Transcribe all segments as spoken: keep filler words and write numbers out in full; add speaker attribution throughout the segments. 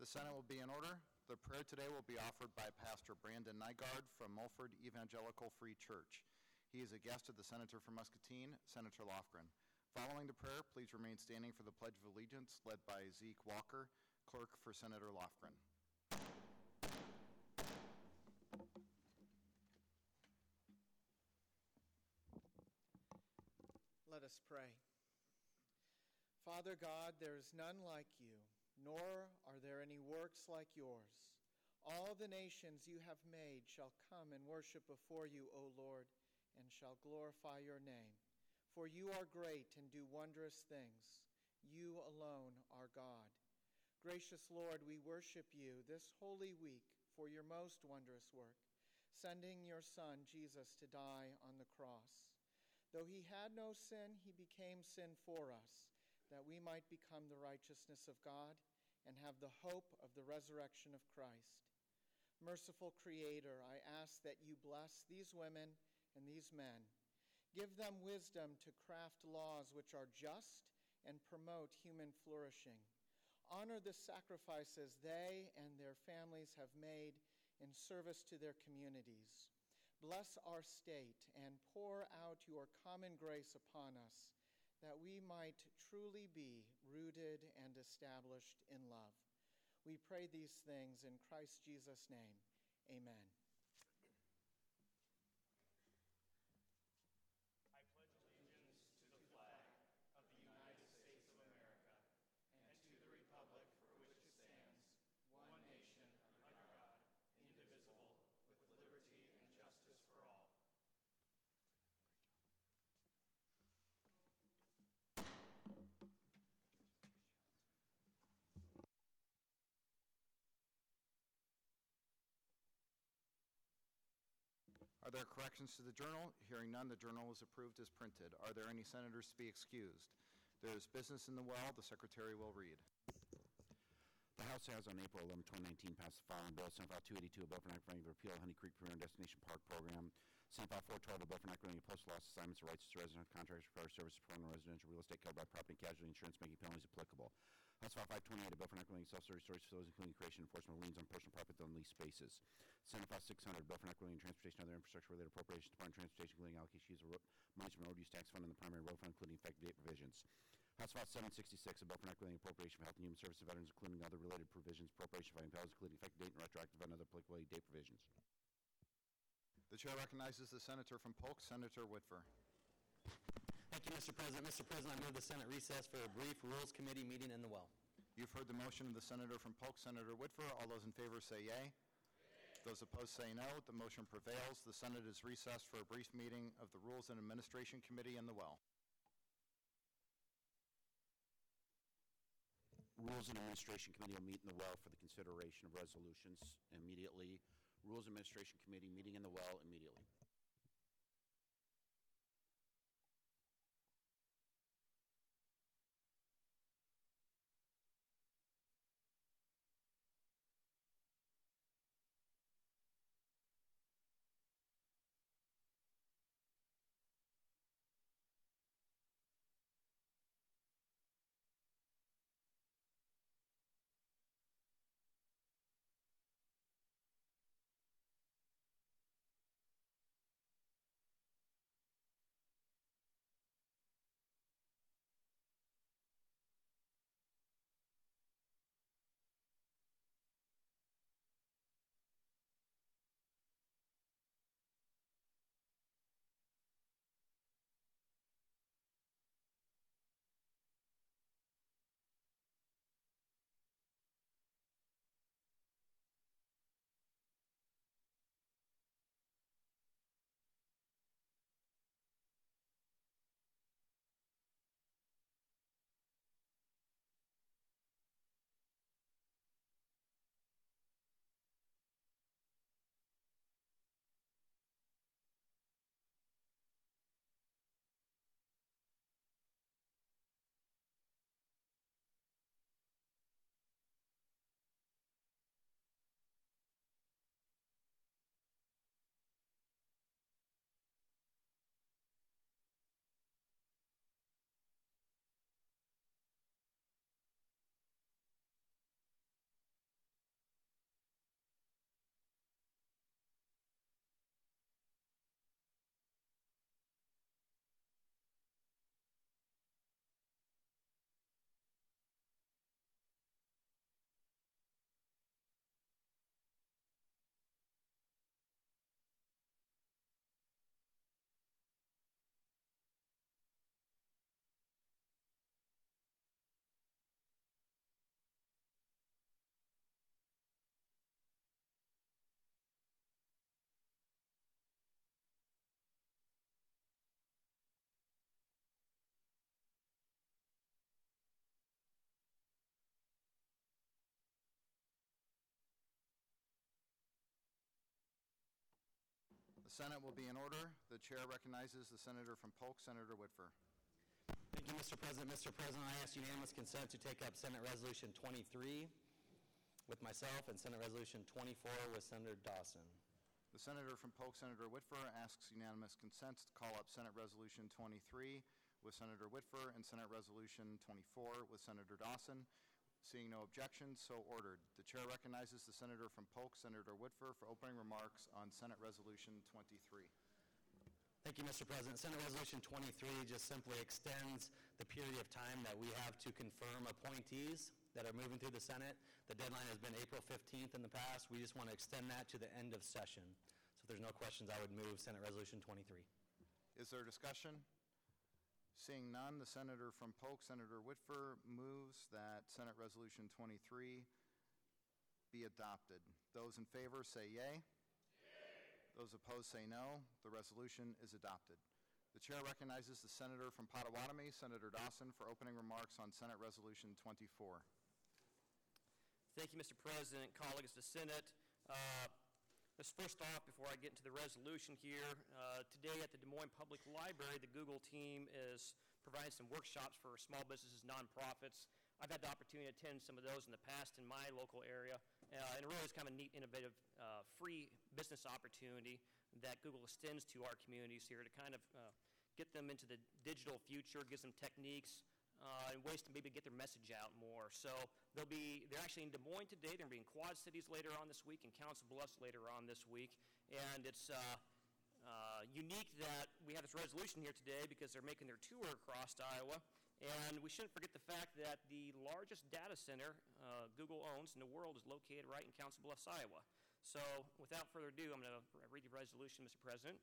Speaker 1: Senate will be in order. The prayer today will be offered by Pastor Brandon Nygaard from Mulford Evangelical Free Church. He is a guest of the Senator from Muscatine, Senator Lofgren. Following the prayer, please remain standing for the Pledge of Allegiance, led by Zeke Walker, clerk for Senator Lofgren.
Speaker 2: Let us pray. Father God, there is none like you, nor are there any works like yours. All the nations you have made shall come and worship before you, O Lord, and shall glorify your name. For you are great and do wondrous things. You alone are God. Gracious Lord, we worship you this holy week for your most wondrous work, sending your Son, Jesus, to die on the cross. Though he had no sin, he became sin for us, that we might become the righteousness of God and have the hope of the resurrection of Christ. Merciful Creator, I ask that you bless these women and these men. Give them wisdom to craft laws which are just and promote human flourishing. Honor the sacrifices they and their families have made in service to their communities. Bless our state and pour out your common grace upon us, that we might truly be rooted and established in love. We pray these things in Christ Jesus' name. Amen.
Speaker 3: I pledge allegiance to the flag of the United States of America and to the republic for which it stands, one nation, under God, indivisible, with liberty and justice for all.
Speaker 1: Are there corrections to the journal? Hearing none, the journal is approved as printed. Are there any senators to be excused? There is business in the well. The secretary will read.
Speaker 4: The House has on April eleventh, twenty nineteen passed the following bill: Senate File two eighty-two, a bill for enacting the repeal of Honey Creek Premier and Destination Park Program. Senate File four twelve, a bill for enacting postal loss assignments of rights to resident contractors for fire service performing residential real estate covered by property and casualty insurance, making penalties applicable. House File five twenty-eight, a bill for enacting self-storage storage facilities, including creation and enforcement of liens on personal property on leased spaces. Senate File six hundred, a bill for enacting transportation and other infrastructure-related appropriations, Department of Transportation, including allocation use of monies from the road use tax fund and the primary road fund, including effective date provisions. House File seven sixty-six, a bill for enacting appropriation for health and human services of veterans, including other related provisions, appropriation for impels, including effective date and retroactive and other applicability date provisions.
Speaker 1: The chair recognizes the senator from Polk, Senator Whitver.
Speaker 5: Thank you, Mister President. Mister President, I move the Senate recess for a brief Rules Committee meeting in the well.
Speaker 1: You've heard the motion of the senator from Polk, Senator Whitver. All those in favor say yea. Yea. Those opposed say no. The motion prevails. The Senate is recessed for a brief meeting of the Rules and Administration Committee in the well.
Speaker 4: Rules and Administration Committee will meet in the well for the consideration of resolutions immediately. Rules and Administration Committee meeting in the well immediately.
Speaker 1: The Senate will be in order. The chair recognizes the senator from Polk, Senator Whitfer.
Speaker 5: Thank you, Mister President. Mister President, I ask unanimous consent to take up Senate Resolution twenty-three with myself and Senate Resolution twenty-four with Senator Dawson.
Speaker 1: The senator from Polk, Senator Whitfer, asks unanimous consent to call up Senate Resolution twenty-three with Senator Whitfer and Senate Resolution twenty-four with Senator Dawson. Seeing no objections, so ordered. The chair recognizes the senator from Polk, Senator Whitfer, for opening remarks on Senate Resolution twenty-three.
Speaker 5: Thank you, Mister President. Senate Resolution twenty-three just simply extends the period of time that we have to confirm appointees that are moving through the Senate. The deadline has been April fifteenth in the past. We just want to extend that to the end of session. So if there's no questions, I would move Senate Resolution twenty-three.
Speaker 1: Is there discussion? Seeing none, the senator from Polk, Senator Whitfer, moves that Senate Resolution twenty-three be adopted. Those in favor say yea. Yea. Those opposed say no. The resolution is adopted. The chair recognizes the senator from Pottawatomie, Senator Dawson, for opening remarks on Senate Resolution twenty-four.
Speaker 6: Thank you, Mister President, colleagues of the Senate. Uh, let's first off, before I get into the resolution here, uh, today at the Des Moines Public Library, the Google team is providing some workshops for small businesses, nonprofits. I've had the opportunity to attend some of those in the past in my local area, uh, and it really is kind of a neat, innovative, uh, free business opportunity that Google extends to our communities here to kind of uh, get them into the digital future, gives them techniques, Uh, and ways to maybe get their message out more. So they'll be, they're actually in Des Moines today. They're going to be in Quad Cities later on this week and Council Bluffs later on this week. And it's uh, uh, unique that we have this resolution here today because they're making their tour across Iowa. And we shouldn't forget the fact that the largest data center uh, Google owns in the world is located right in Council Bluffs, Iowa. So without further ado, I'm going to read the resolution, Mister President.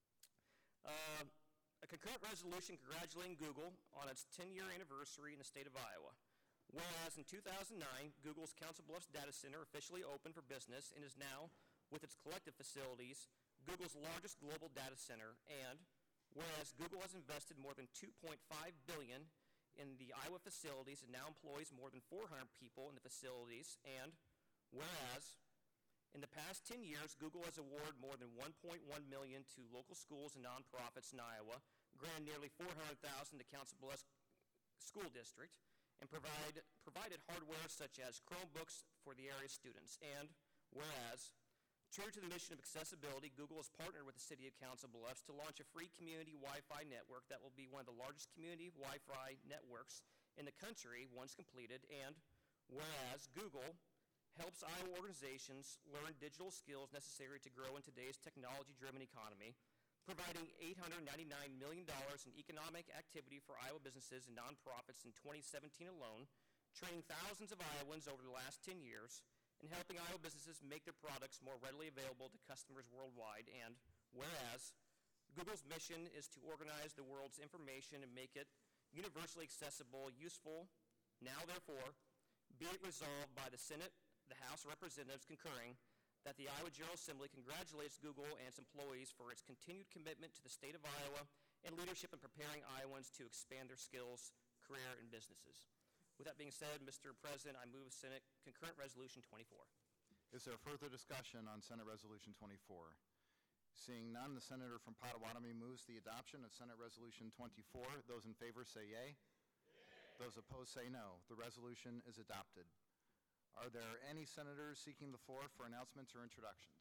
Speaker 6: Uh, A concurrent resolution congratulating Google on its ten-year anniversary in the state of Iowa. Whereas in two thousand nine, Google's Council Bluffs data center officially opened for business and is now, with its collective facilities, Google's largest global data center. And whereas Google has invested more than two point five billion dollars in the Iowa facilities and now employs more than four hundred people in the facilities. And whereas in the past ten years, Google has awarded more than one point one million dollars to local schools and nonprofits in Iowa, granted nearly four hundred thousand dollars to Council Bluffs School District, and provide, provided hardware such as Chromebooks for the area's students. And whereas, true to the mission of accessibility, Google has partnered with the City of Council Bluffs to launch a free community Wi-Fi network that will be one of the largest community Wi-Fi networks in the country once completed. And whereas, Google helps Iowa organizations learn digital skills necessary to grow in today's technology-driven economy, providing eight hundred ninety-nine million dollars in economic activity for Iowa businesses and nonprofits in twenty seventeen alone, training thousands of Iowans over the last ten years, and helping Iowa businesses make their products more readily available to customers worldwide. And whereas, Google's mission is to organize the world's information and make it universally accessible, useful. Now, therefore, be it resolved by the Senate, the House of Representatives concurring, that the Iowa General Assembly congratulates Google and its employees for its continued commitment to the state of Iowa and leadership in preparing Iowans to expand their skills, career, and businesses. With that being said, Mister President, I move Senate Concurrent Resolution twenty-four.
Speaker 1: Is there further discussion on Senate Resolution twenty-four? Seeing none, the senator from Pottawatomie moves the adoption of Senate Resolution twenty-four. Those in favor say yea. Yea. Those opposed say no. The resolution is adopted. Are there any senators seeking the floor for announcements or introductions?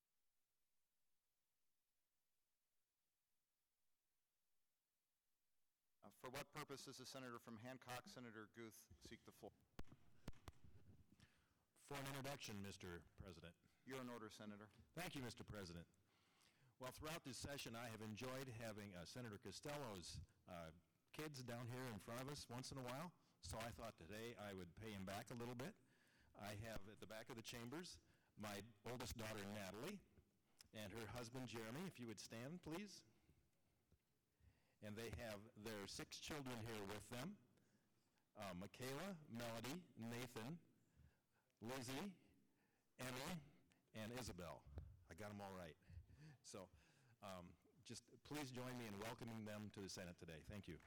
Speaker 1: Uh, for what purpose does the senator from Hancock, Senator Guth, seek the floor?
Speaker 7: For an introduction, Mister President.
Speaker 1: You're in order, Senator.
Speaker 7: Thank you, Mister President. Well, throughout this session, I have enjoyed having uh, Senator Costello's uh, kids down here in front of us once in a while, so I thought today I would pay him back a little bit. I have at the back of the chambers my oldest daughter, Natalie, and her husband, Jeremy. If you would stand, please. And they have their six children here with them, uh, Michaela, Melody, Nathan, Lizzie, Emily, and Isabel. I got them all right. So um, just please join me in welcoming them to the Senate today. Thank you.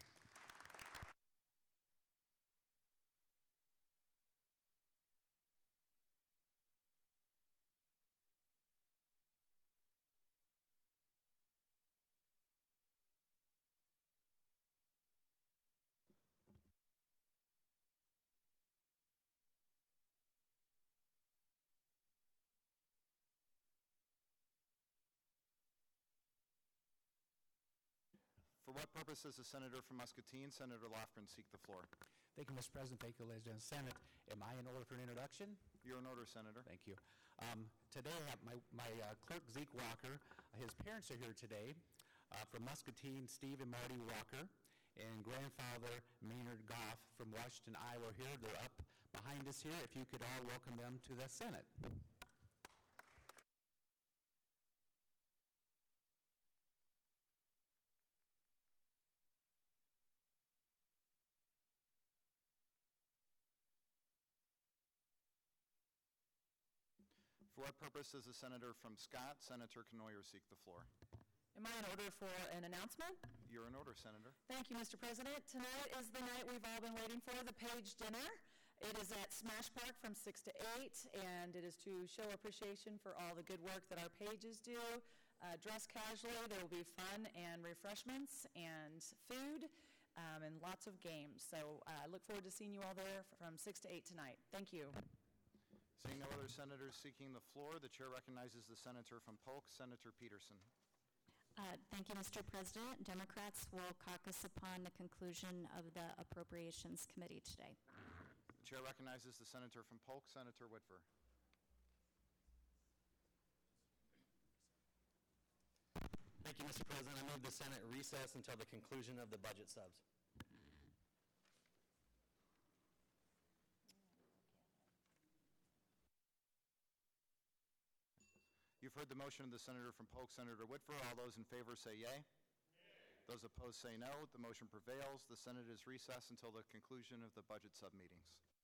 Speaker 1: For what purpose does the senator from Muscatine, Senator Lofgren, seek the floor?
Speaker 8: Thank you, Mister President. Thank you, ladies and gentlemen. Senate. Am I in order for an introduction?
Speaker 1: You're in order, Senator.
Speaker 8: Thank you. Um, today, I have my, my uh, clerk, Zeke Walker. His parents are here today. Uh, from Muscatine, Steve and Marty Walker, and grandfather Maynard Goff from Washington, Iowa here. They're up behind us here. If you could all welcome them to the Senate.
Speaker 1: For what purpose does the senator from Scott, Senator Knoyer, seek the floor?
Speaker 9: Am I in order for an announcement?
Speaker 1: You're in order, Senator.
Speaker 9: Thank you, Mister President. Tonight is the night we've all been waiting for, the Page Dinner. It is at Smash Park from six to eight, and it is to show appreciation for all the good work that our pages do. Uh, dress casually. There will be fun and refreshments and food um, and lots of games. So uh, I look forward to seeing you all there from six to eight tonight. Thank you.
Speaker 1: Seeing no other senators seeking the floor, the chair recognizes the senator from Polk, Senator Peterson.
Speaker 10: Uh, Thank you, Mister President. Democrats will caucus upon the conclusion of the Appropriations Committee today.
Speaker 1: The chair recognizes the senator from Polk, Senator Whitver.
Speaker 5: Thank you, Mister President. I move the Senate recess until the conclusion of the budget subs.
Speaker 1: You've heard the motion of the senator from Polk, Senator Whitver. All those in favor say yea. Yea. Those opposed say no. The motion prevails. The Senate is recessed until the conclusion of the budget sub-meetings.